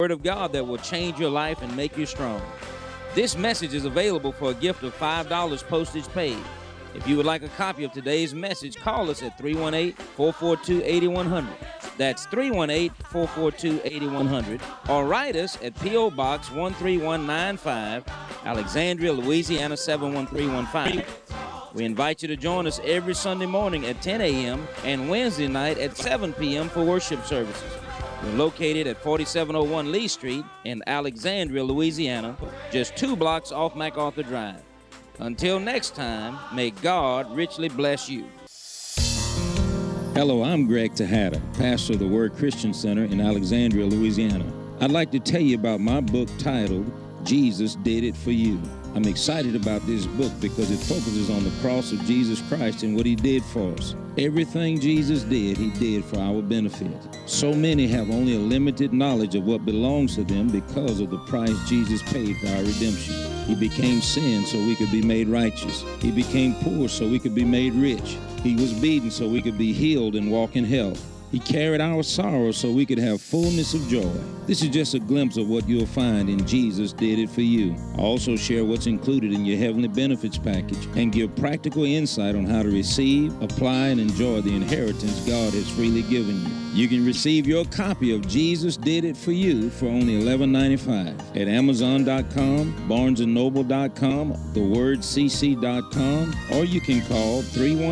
Word of God that will change your life and make you strong. This message is available for a gift of $5 postage paid. If you would like a copy of today's message, call us at 318-442-8100. That's 318-442-8100. Or write us at P.O. Box 13195, Alexandria, Louisiana 71315. We invite you to join us every Sunday morning at 10 a.m. and Wednesday night at 7 p.m. for worship services. We're located at 4701 Lee Street in Alexandria, Louisiana, just 2 blocks off MacArthur Drive. Until next time, may God richly bless you. Hello, I'm Greg Tejada, pastor of the Word Christian Center in Alexandria, Louisiana. I'd like to tell you about my book titled, Jesus Did It For You. I'm excited about this book because it focuses on the cross of Jesus Christ and what he did for us. Everything Jesus did, he did for our benefit. So many have only a limited knowledge of what belongs to them because of the price Jesus paid for our redemption. He became sin so we could be made righteous. He became poor so we could be made rich. He was beaten so we could be healed and walk in health. He carried our sorrows so we could have fullness of joy. This is just a glimpse of what you'll find in Jesus Did It For You. I also share what's included in your heavenly benefits package and give practical insight on how to receive, apply, and enjoy the inheritance God has freely given you. You can receive your copy of Jesus Did It For You for only $11.95 at Amazon.com, BarnesandNoble.com, TheWordCC.com, or you can call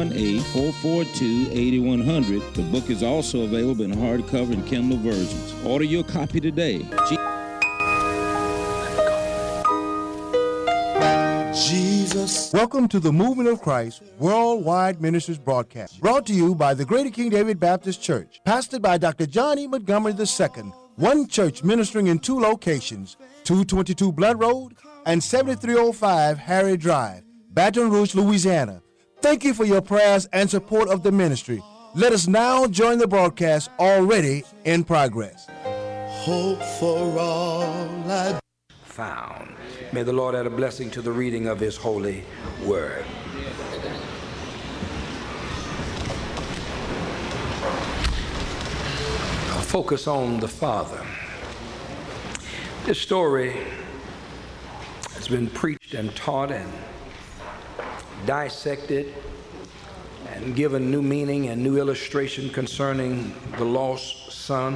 318-442-8100. The book is also available in hardcover and Kindle versions. Order your copy today. Jesus. Welcome to the Movement of Christ Worldwide Ministries broadcast, brought to you by the Greater King David Baptist Church, pastored by Dr. John E. Montgomery II, one church ministering in 2 locations, 222 Blood Road and 7305 Harry Drive, Baton Rouge, Louisiana. Thank you for your prayers and support of the ministry. Let us now join the broadcast already in progress. Hope for all I found. May the Lord add a blessing to the reading of his holy word. I'll focus on the Father. This story has been preached and taught and dissected and given new meaning and new illustration concerning the lost son.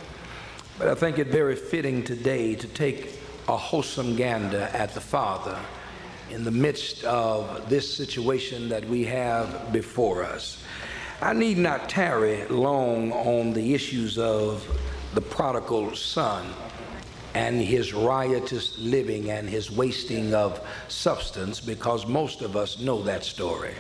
But I think it very fitting today to take a wholesome gander at the Father in the midst of this situation that we have before us. I need not tarry long on the issues of the prodigal son and his riotous living and his wasting of substance, because most of us know that story.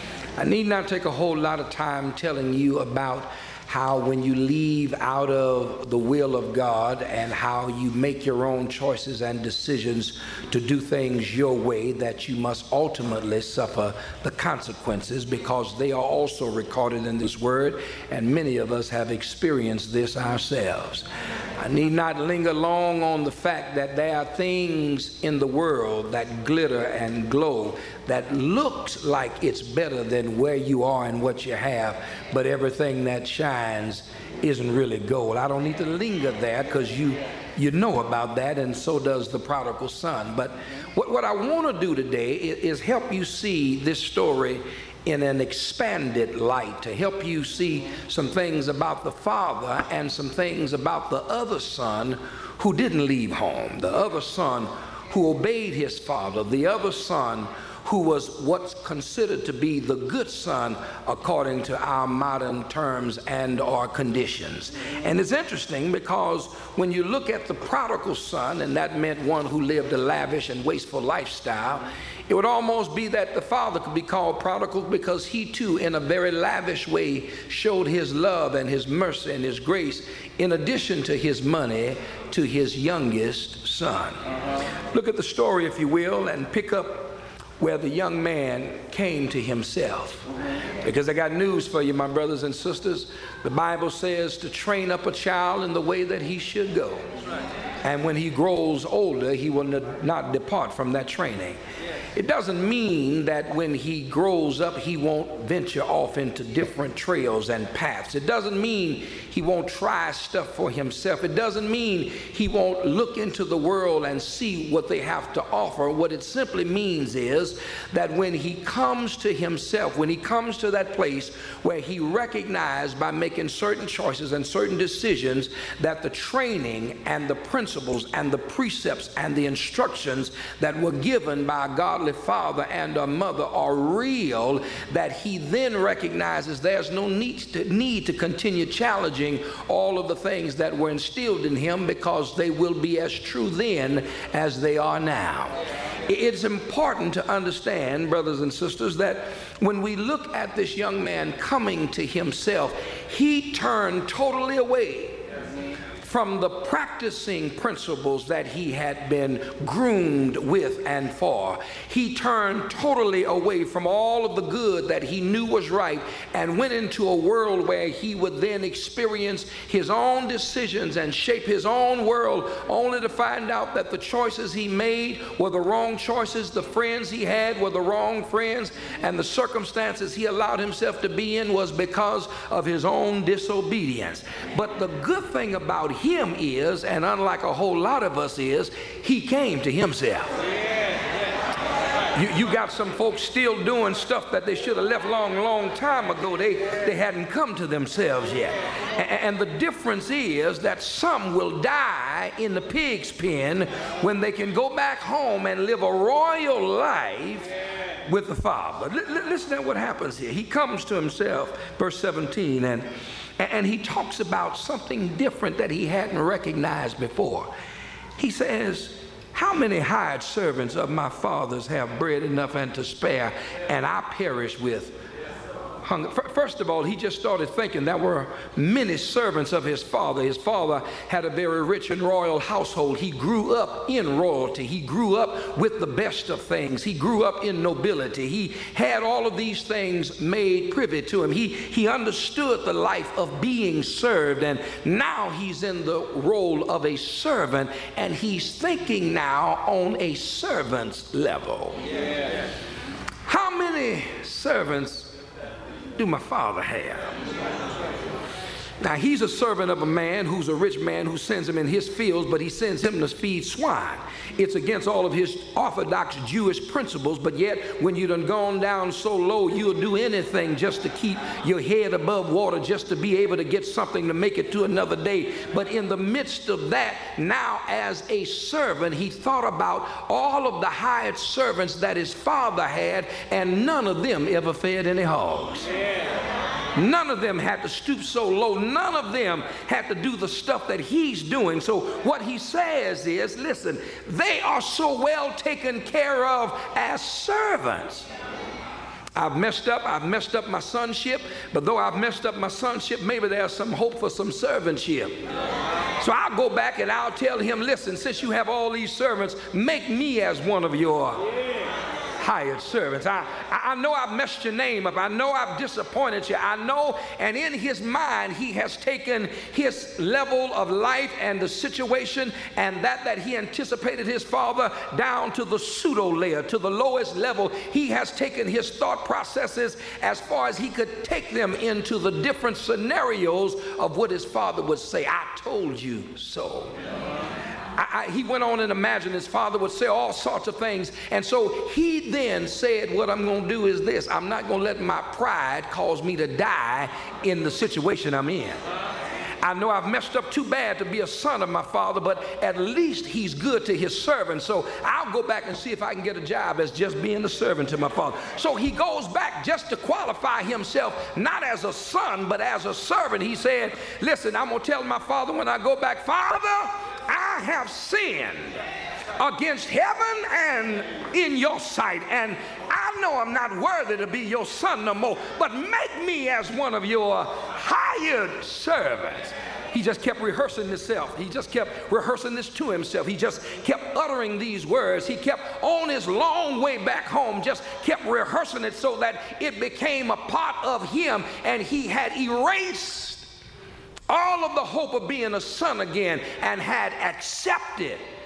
I need not take a whole lot of time telling you about how when you leave out of the will of God and how you make your own choices and decisions to do things your way, that you must ultimately suffer the consequences, because they are also recorded in this word, and many of us have experienced this ourselves. I need not linger long on the fact that there are things in the world that glitter and glow that looks like it's better than where you are and what you have, but everything that shines isn't really gold. I don't need to linger there, because you know about that, and so does the prodigal son. But what I want to do today is help you see this story in an expanded light, to help you see some things about the father and some things about the other son who didn't leave home, the other son who obeyed his father, the other son who was what's considered to be the good son according to our modern terms and our conditions. And it's interesting because when you look at the prodigal son, and that meant one who lived a lavish and wasteful lifestyle, it would almost be that the father could be called prodigal because he too in a very lavish way showed his love and his mercy and his grace in addition to his money to his youngest son. Look at the story, if you will, and pick up where the young man came to himself. Because I got news for you, my brothers and sisters. The Bible says to train up a child in the way that he should go. And when he grows older, he will not depart from that training. It doesn't mean that when he grows up, he won't venture off into different trails and paths. It doesn't mean he won't try stuff for himself. It doesn't mean he won't look into the world and see what they have to offer. What it simply means is that when he comes to himself, when he comes to that place where he recognizes by making certain choices and certain decisions that the training and the principles and the precepts and the instructions that were given by a godly father and a mother are real, that he then recognizes there's no need to continue challenging all of the things that were instilled in him, because they will be as true then as they are now. It's important to understand, brothers and sisters, that when we look at this young man coming to himself, he turned totally away from the practicing principles that he had been groomed with and for. He turned totally away from all of the good that he knew was right and went into a world where he would then experience his own decisions and shape his own world, only to find out that the choices he made were the wrong choices, the friends he had were the wrong friends, and the circumstances he allowed himself to be in was because of his own disobedience. But the good thing about him is, and unlike a whole lot of us is, he came to himself. You got some folks still doing stuff that they should have left long time ago. They hadn't come to themselves yet. And the difference is that some will die in the pig's pen when they can go back home and live a royal life with the Father. Listen to what happens here. He comes to himself, verse 17, and he talks about something different that he hadn't recognized before. He says, how many hired servants of my father's have bread enough and to spare, and I perish with hunger? First of all, he just started thinking there were many servants of his father. His father had a very rich and royal household. He grew up in royalty. He grew up with the best of things. He grew up in nobility. He had all of these things made privy to him. He understood the life of being served, and now he's in the role of a servant, and he's thinking now on a servant's level. Yeah. How many servants do my father have? Now, he's a servant of a man who's a rich man who sends him in his fields, but he sends him to feed swine. It's against all of his orthodox Jewish principles, but yet when you done gone down so low, you'll do anything just to keep your head above water, just to be able to get something to make it to another day. But in the midst of that, now as a servant, he thought about all of the hired servants that his father had, and none of them ever fed any hogs. None of them had to stoop so low. None of them had to do the stuff that he's doing. So what he says is, listen, they are so well taken care of as servants. I've messed up my sonship, but though I've messed up my sonship, maybe there's some hope for some servantship. So I'll go back and I'll tell him, listen, since you have all these servants, make me as one of your hired servants. I know I've messed your name up. I know I've disappointed you. I know, and in his mind, he has taken his level of life and the situation and that he anticipated his father down to the pseudo layer, to the lowest level. He has taken his thought processes as far as he could take them into the different scenarios of what his father would say. I told you so. He went on and imagined his father would say all sorts of things. And so he then said, what I'm going to do is this. I'm not going to let my pride cause me to die in the situation I'm in. I know I've messed up too bad to be a son of my father, but at least he's good to his servant. So I'll go back and see if I can get a job as just being a servant to my father. So he goes back just to qualify himself, not as a son, but as a servant. He said, listen, I'm going to tell my father when I go back, Father, I have sinned against heaven and in your sight, and I know I'm not worthy to be your son no more, but make me as one of your hired servants. He just kept rehearsing himself. He just kept rehearsing this to himself. He just kept uttering these words. He kept on his long way back home, just kept rehearsing it so that it became a part of him, and he had erased all of the hope of being a son again and had accepted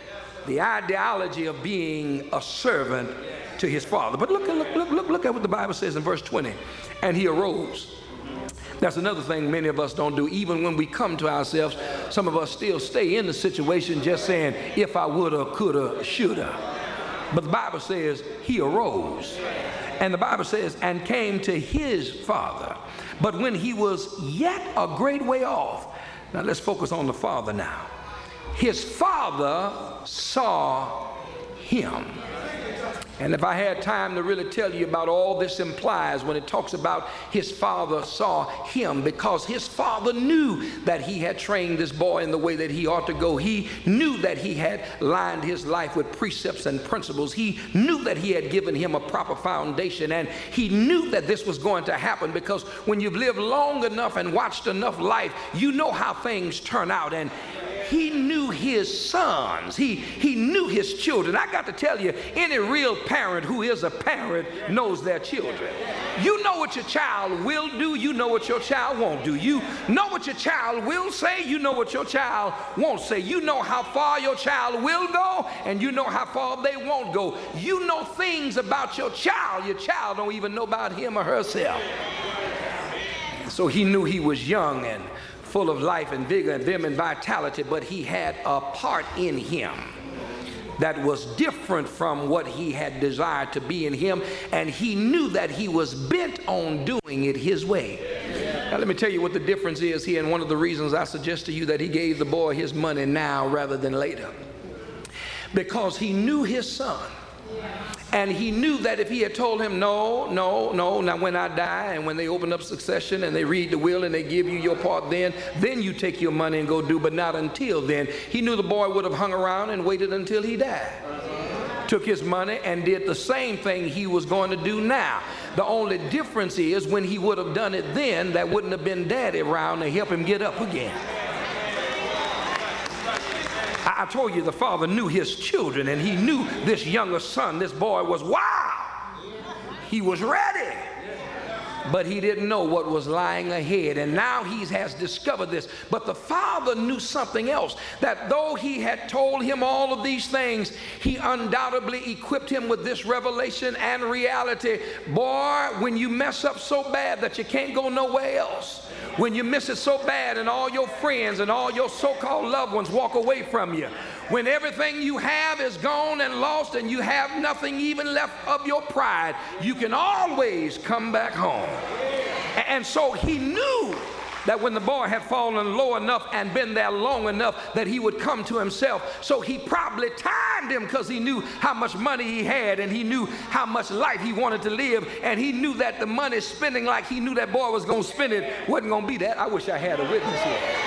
the ideology of being a servant to his father. But look at what the Bible says in verse 20. And he arose. That's another thing many of us don't do. Even when we come to ourselves, some of us still stay in the situation just saying, if I woulda, coulda, shoulda. But the Bible says he arose. And the Bible says, and came to his father. But when he was yet a great way off. Now let's focus on the father now. His father saw him. And if I had time to really tell you about all this implies when it talks about his father saw him, because his father knew that he had trained this boy in the way that he ought to go. He knew that he had lined his life with precepts and principles. He knew that he had given him a proper foundation, and he knew that this was going to happen, because when you've lived long enough and watched enough life, you know how things turn out. And he knew his sons. He knew his children. I got to tell you, any real parent who is a parent knows their children. You know what your child will do. You know what your child won't do. You know what your child will say. You know what your child won't say. You know how far your child will go, and you know how far they won't go. You know things about your child. Your child don't even know about him or herself. So he knew he was young and full of life and vigor and vim and vitality, but he had a part in him that was different from what he had desired to be in him, and he knew that he was bent on doing it his way. Now let me tell you what the difference is here, and one of the reasons I suggest to you that he gave the boy his money now rather than later. Because he knew his son. And he knew that if he had told him, no, now when I die and when they open up succession and they read the will and they give you your part, then you take your money and go do, but not until then. He knew the boy would have hung around and waited until he died. Took his money and did the same thing he was going to do now. The only difference is when he would have done it then, that wouldn't have been daddy around to help him get up again. I told you the father knew his children, and he knew this younger son, this boy was wow. He was ready, but he didn't know what was lying ahead, and now he has discovered this. But the father knew something else, that though he had told him all of these things, he undoubtedly equipped him with this revelation and reality. Boy, when you mess up so bad that you can't go nowhere else, when you miss it so bad and all your friends and all your so-called loved ones walk away from you, when everything you have is gone and lost and you have nothing even left of your pride, you can always come back home. And so he knew that when the boy had fallen low enough and been there long enough that he would come to himself. So he probably timed him, because he knew how much money he had and he knew how much life he wanted to live, and he knew that the money spending like he knew that boy was going to spend it wasn't going to be that. I wish I had a witness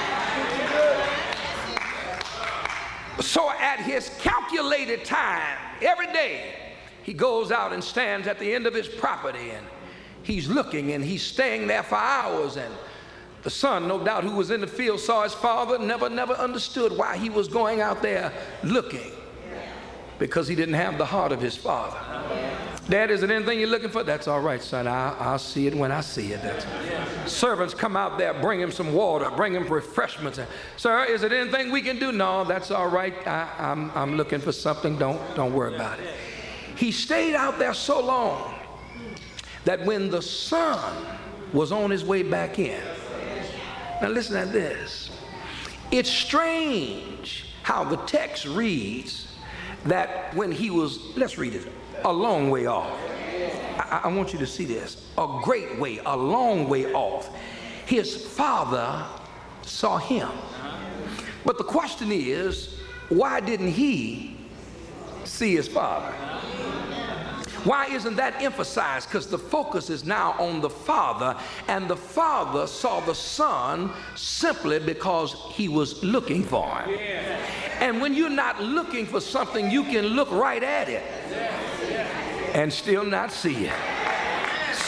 here. So at his calculated time, every day he goes out and stands at the end of his property, and he's looking and he's staying there for hours. And the son, no doubt, who was in the field, saw his father, never understood why he was going out there looking, because he didn't have the heart of his father. Dad, is it anything you're looking for? That's all right, son. I'll see it when I see it. Servants come out there, bring him some water, bring him refreshments. Sir, is it anything we can do? No, that's all right. I'm looking for something. Don't worry about it. He stayed out there so long that when the son was on his way back in, now listen to this. It's strange how the text reads that when he was, let's read it, a long way off. I want you to see this. A great way, a long way off. His father saw him. But the question is, why didn't he see his father? Why isn't that emphasized? Because the focus is now on the father, and the father saw the son simply because he was looking for him. And when you're not looking for something, you can look right at it and still not see it.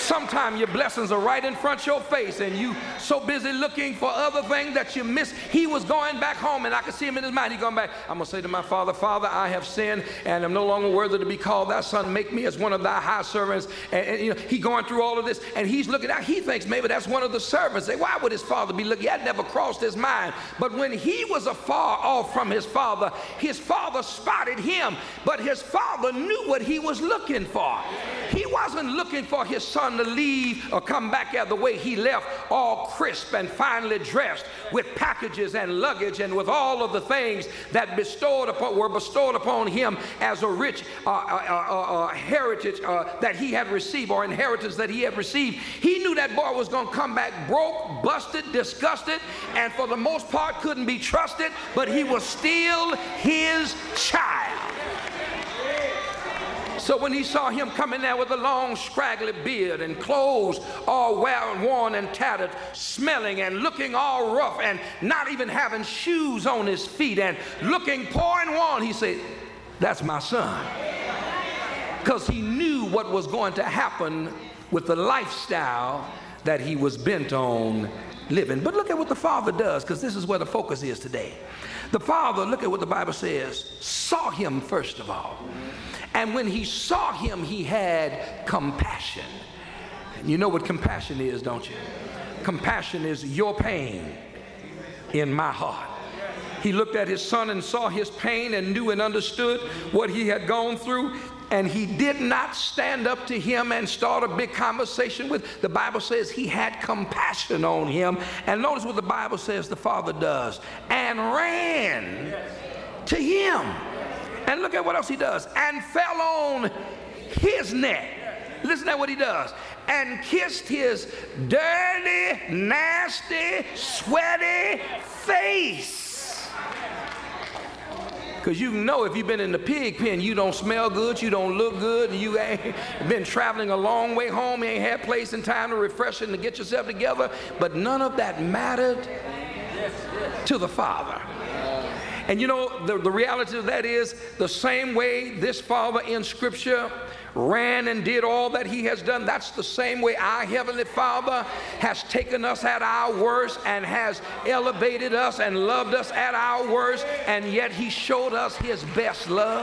Sometimes your blessings are right in front of your face and you so busy looking for other things that you miss. He was going back home, and I could see him in his mind. He's going back. I'm going to say to my father, Father, I have sinned and am no longer worthy to be called thy son. Make me as one of thy high servants. And you know, he going through all of this, and he's looking out. He thinks maybe that's one of the servants. Say, why would his father be looking? That never crossed his mind. But when he was afar off from his father spotted him, but his father knew what he was looking for. He wasn't looking for his son to leave or come back the way he left, all crisp and finely dressed with packages and luggage and with all of the things that were bestowed upon him as a rich heritage that he had received, or inheritance that he had received. He knew that boy was going to come back broke, busted, disgusted, and for the most part couldn't be trusted, but he was still his child. So when he saw him coming there with a long scraggly beard and clothes all worn and tattered, smelling and looking all rough and not even having shoes on his feet and looking poor and worn, he said, that's my son. Because he knew what was going to happen with the lifestyle that he was bent on living. But look at what the father does, because this is where the focus is today. The father, look at what the Bible says, saw him first of all. And when he saw him, he had compassion. And you know what compassion is, don't you? Compassion is your pain in my heart. He looked at his son and saw his pain and knew and understood what he had gone through. And he did not stand up to him and start a big conversation with. The Bible says he had compassion on him. And notice what the Bible says the father does. And ran to him. And look at what else he does. And fell on his neck. Listen to what he does. And kissed his dirty, nasty, sweaty face. Because you know if you've been in the pig pen, you don't smell good, you don't look good, you ain't been traveling a long way home, you ain't had place and time to refresh and to get yourself together. But none of that mattered to the father. And you know, the reality of that is the same way this father in Scripture ran and did all that he has done, that's the same way our Heavenly Father has taken us at our worst and has elevated us and loved us at our worst, and yet he showed us his best love.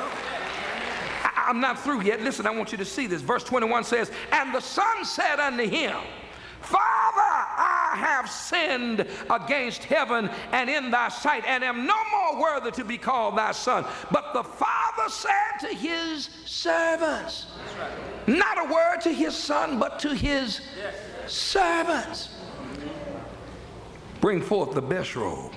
I'm not through yet. Listen, I want you to see this. Verse 21 says, and the son said unto him, Father, I have sinned against heaven and in thy sight, and am no more worthy to be called thy son. But the father said to his servants, not a word to his son, but to his servants, bring forth the best robe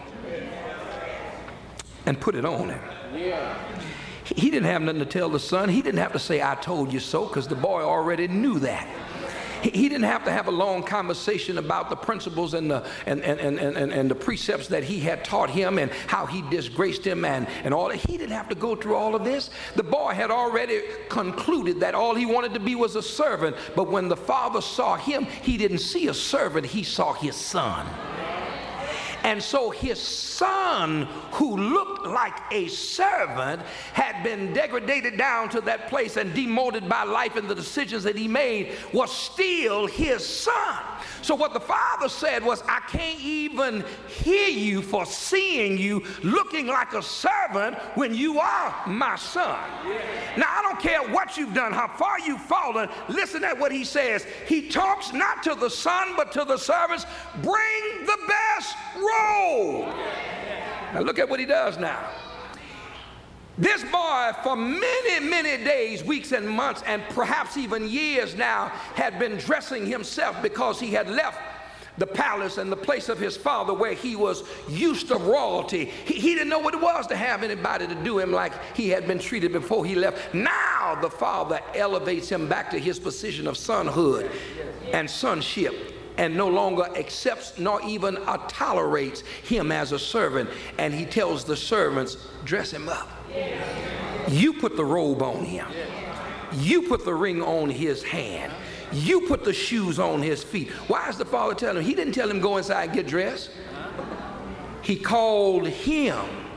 and put it on him. He didn't have nothing to tell the son. He didn't have to say, I told you so, because the boy already knew that. He didn't have to have a long conversation about the principles and the precepts that he had taught him and how he disgraced him and all that. He didn't have to go through all of this. The boy had already concluded that all he wanted to be was a servant. But when the father saw him, he didn't see a servant, he saw his son. And so his son, who looked like a servant, had been degraded down to that place and demoted by life and the decisions that he made, was still his son. So what the father said was, I can't even hear you for seeing you looking like a servant when you are my son. Now, I don't care what you've done, how far you've fallen. Listen at what he says. He talks not to the son, but to the servants. Bring the best robe. Now look at what he does now. This boy for many, many days, weeks and months, and perhaps even years now, had been dressing himself because he had left the palace and the place of his father where he was used to royalty. He didn't know what it was to have anybody to do him like he had been treated before he left. Now the father elevates him back to his position of sonhood and sonship, and no longer accepts nor even tolerates him as a servant. And he tells the servants, dress him up. You put the robe on him. You put the ring on his hand. You put the shoes on his feet. Why is the father telling him? He didn't tell him go inside and get dressed. He called him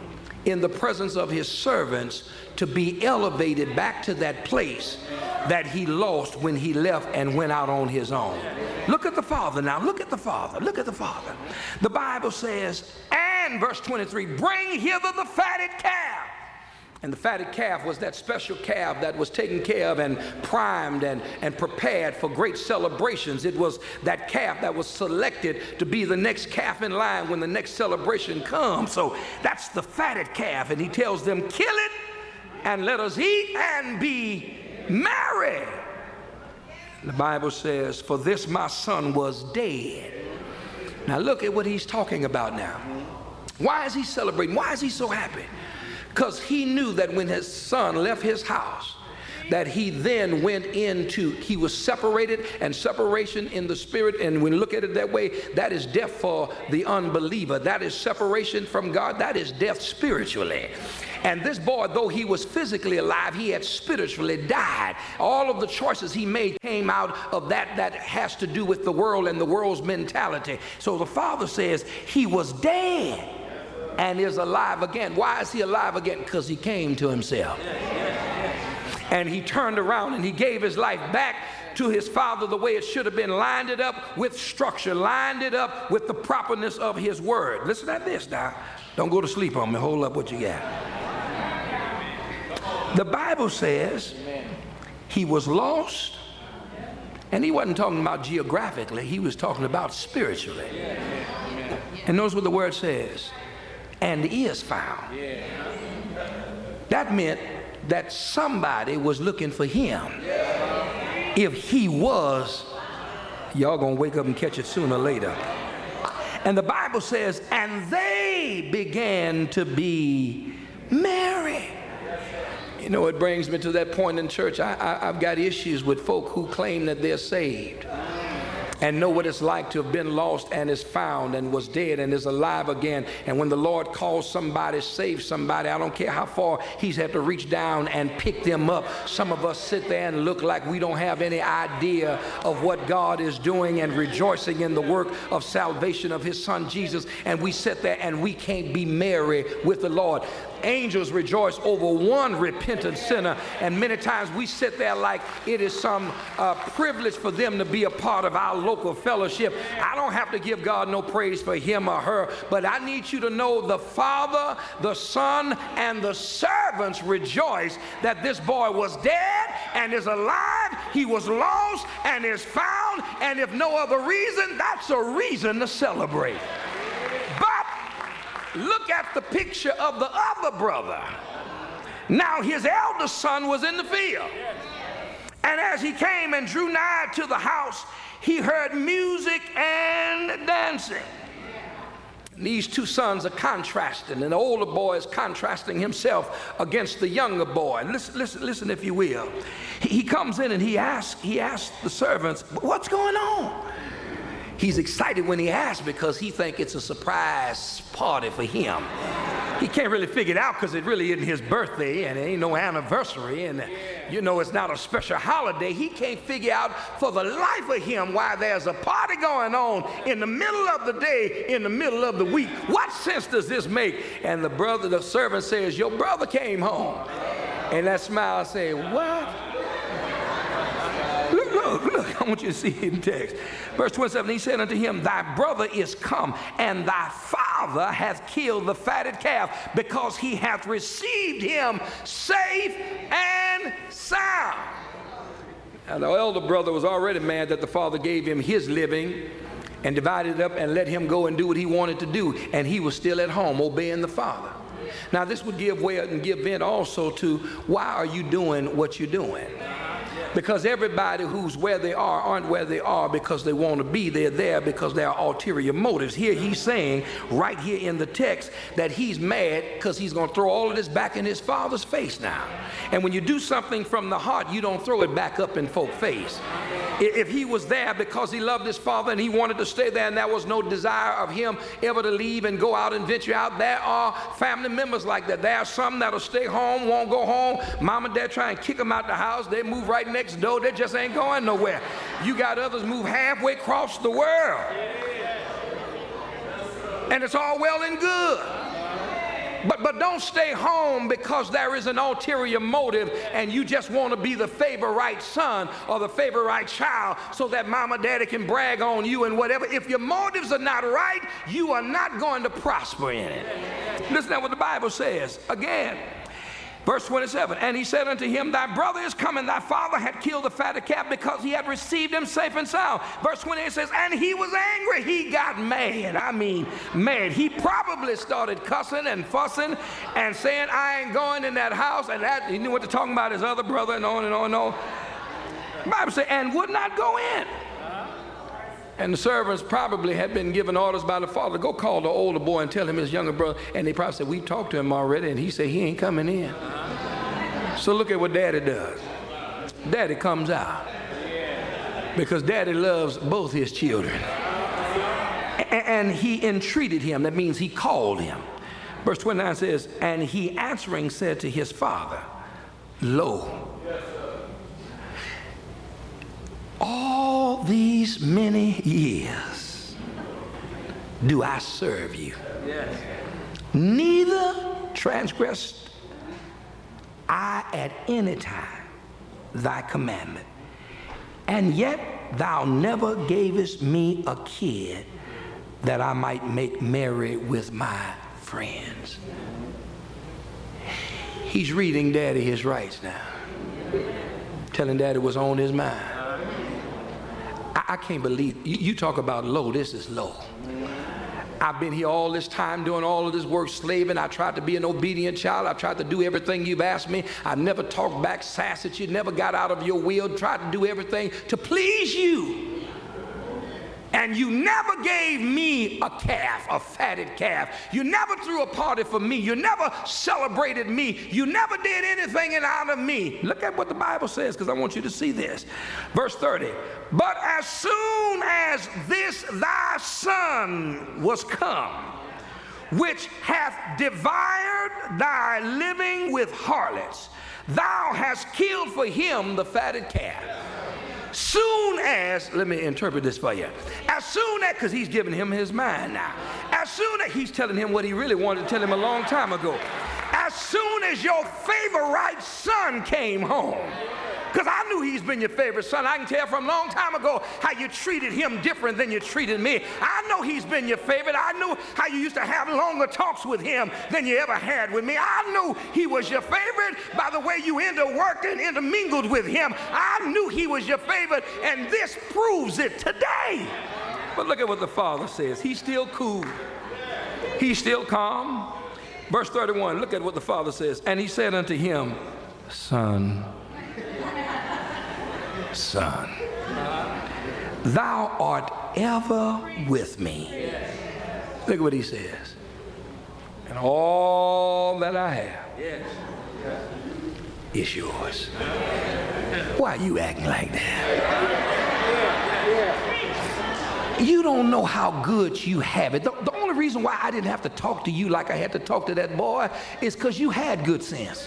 in the presence of his servants to be elevated back to that place that he lost when he left and went out on his own. Look at the Father now. Look at the Father. Look at the Father. The Bible says, and verse 23, bring hither the fatted calf. And the fatted calf was that special calf that was taken care of and primed and prepared for great celebrations. It was that calf that was selected to be the next calf in line when the next celebration comes. So that's the fatted calf. And he tells them, kill it and let us eat and be merry. The Bible says, for this my son was dead. Now look at what he's talking about now. Why is he celebrating? Why is he so happy? Because he knew that when his son left his house, that he then went into, he was separated, and separation in the spirit, and when you look at it that way, that is death for the unbeliever. That is separation from God. That is death spiritually. And this boy, though he was physically alive, he had spiritually died. All of the choices he made came out of that has to do with the world and the world's mentality. So the Father says he was dead and is alive again. Why is he alive again? Because he came to himself. And he turned around and he gave his life back to his Father the way it should have been, lined it up with structure, lined it up with the properness of his word. Listen to this now. Don't go to sleep on me. Hold up what you got. The Bible says he was lost, and he wasn't talking about geographically. He was talking about spiritually. And notice what the word says. And is found. That meant that somebody was looking for him. If he was, y'all gonna wake up and catch it sooner or later. And the Bible says, and they began to be merry. You know, it brings me to that point in church. I've got issues with folk who claim that they're saved and know what it's like to have been lost and is found and was dead and is alive again. And when the Lord calls somebody, saves somebody, I don't care how far he's had to reach down and pick them up. Some of us sit there and look like we don't have any idea of what God is doing and rejoicing in the work of salvation of his son Jesus. And we sit there and we can't be merry with the Lord. Angels rejoice over one repentant sinner, and many times we sit there like it is some privilege for them to be a part of our local fellowship. I don't have to give God no praise for him or her, but I need you to know the Father, the Son, and the servants rejoice that this boy was dead and is alive. He was lost and is found, and if no other reason, that's a reason to celebrate. But look at the picture of the other brother. Now his eldest son was in the field. And as he came and drew nigh to the house, he heard music and dancing. And these two sons are contrasting, and the older boy is contrasting himself against the younger boy. Listen if you will. He comes in and he asks the servants, what's going on? He's excited when he asks because he thinks it's a surprise party for him. He can't really figure it out because it really isn't his birthday and it ain't no anniversary, and you know it's not a special holiday. He can't figure out for the life of him why there's a party going on in the middle of the day, in the middle of the week. What sense does this make? And the servant says, your brother came home. And that smile says, what? Look, I want you to see it in text. Verse 27, he said unto him, thy brother is come, and thy father hath killed the fatted calf, because he hath received him safe and sound. Now the elder brother was already mad that the father gave him his living and divided it up and let him go and do what he wanted to do, and he was still at home obeying the father. Now this would give way and give vent also to, why are you doing what you're doing? Because everybody who's where they are aren't where they are because they want to be. They're there because there are ulterior motives. Here he's saying right here in the text that he's mad because he's going to throw all of this back in his father's face now. And when you do something from the heart, you don't throw it back up in folks' face. If he was there because he loved his father and he wanted to stay there and there was no desire of him ever to leave and go out and venture out, there are family members like that. There are some that'll stay home, won't go home. Mom and dad try and kick them out the house. They move right next door. They just ain't going nowhere. You got others move halfway across the world. And it's all well and good. But don't stay home because there is an ulterior motive and you just want to be the favorite son or the favorite child so that mama, daddy can brag on you and whatever. If your motives are not right, you are not going to prosper in it. Listen to what the Bible says again. Verse 27, and he said unto him, thy brother is coming, thy father had killed the fatted calf because he had received him safe and sound. Verse 28 says, and he was angry. He got mad. I mean, mad. He probably started cussing and fussing and saying, I ain't going in that house. And that he knew what to talk about his other brother and on and on and on. The Bible says, and would not go in. And the servants probably had been given orders by the father, go call the older boy and tell him his younger brother. And they probably said, we talked to him already. And he said, he ain't coming in. So look at what daddy does. Daddy comes out because daddy loves both his children. And he entreated him. That means he called him. Verse 29 says, and he answering said to his father, lo, all these many years do I serve you. Yes. Neither transgressed I at any time thy commandment, and yet thou never gavest me a kid that I might make merry with my friends. He's reading daddy his rights now, telling daddy what's on his mind. I can't believe, you talk about low, this is low. I've been here all this time doing all of this work, slaving. I tried to be an obedient child. I tried to do everything you've asked me. I never talked back, sass at you, never got out of your will, tried to do everything to please you. And you never gave me a calf, a fatted calf. You never threw a party for me. You never celebrated me. You never did anything in honor of me. Look at what the Bible says, because I want you to see this. Verse 30, but as soon as this thy son was come, which hath devoured thy living with harlots, thou hast killed for him the fatted calf. Soon as, let me interpret this for you. As soon as, because he's giving him his mind now. As soon as, he's telling him what he really wanted to tell him a long time ago. As soon as your favorite son came home, because I knew he's been your favorite son. I can tell from a long time ago how you treated him different than you treated me. I know he's been your favorite. I knew how you used to have longer talks with him than you ever had with me. I knew he was your favorite by the way you interworked and intermingled with him. I knew he was your favorite, and this proves it today. But look at what the father says. He's still cool. He's still calm. Verse 31, look at what the father says. And he said unto him, son, thou art ever with me. Look at what he says. And all that I have is yours. Why are you acting like that? You don't know how good you have it. The only reason why I didn't have to talk to you like I had to talk to that boy is because you had good sense.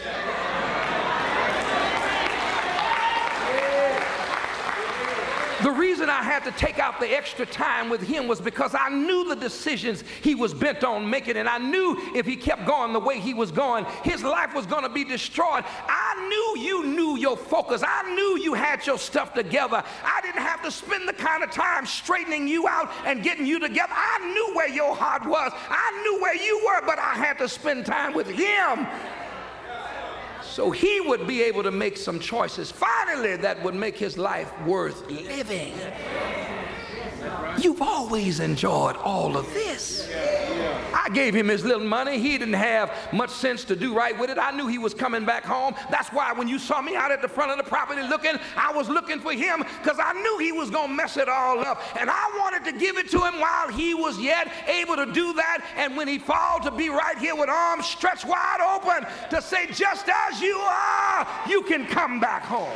The reason I had to take out the extra time with him was because I knew the decisions he was bent on making, and I knew if he kept going the way he was going, his life was going to be destroyed. I knew you knew your focus. I knew you had your stuff together. I didn't have to spend the kind of time straightening you out and getting you together. I knew where your heart was. I knew where you were, but I had to spend time with him so he would be able to make some choices finally that would make his life worth living. You've always enjoyed all of this. I gave him his little money. He didn't have much sense to do right with it. I knew he was coming back home. That's why when you saw me out at the front of the property looking, I was looking for him because I knew he was going to mess it all up. And I wanted to give it to him while he was yet able to do that. And when he fall, to be right here with arms stretched wide open to say, just as you are, you can come back home.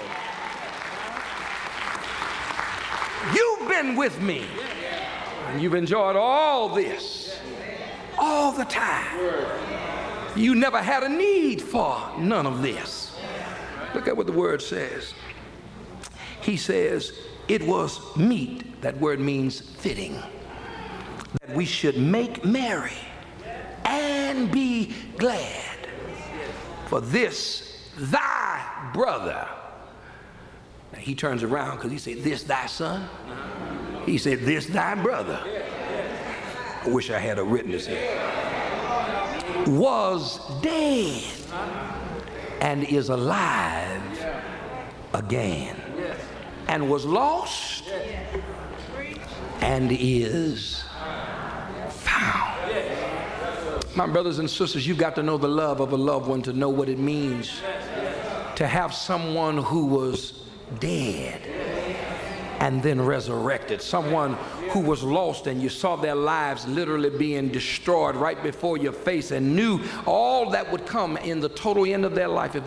You've been with me, and you've enjoyed all this, all the time. You never had a need for none of this. Look at what the word says. He says, it was meet, that word means fitting, that we should make merry and be glad. For this thy brother. Now he turns around because he said, this thy son? He said, this thy brother. I wish I had a witness here. Was dead and is alive again. And was lost and is found. My brothers and sisters, you've got to know the love of a loved one to know what it means to have someone who was dead and then resurrected. Someone who was lost and you saw their lives literally being destroyed right before your face and knew all that would come in the total end of their life if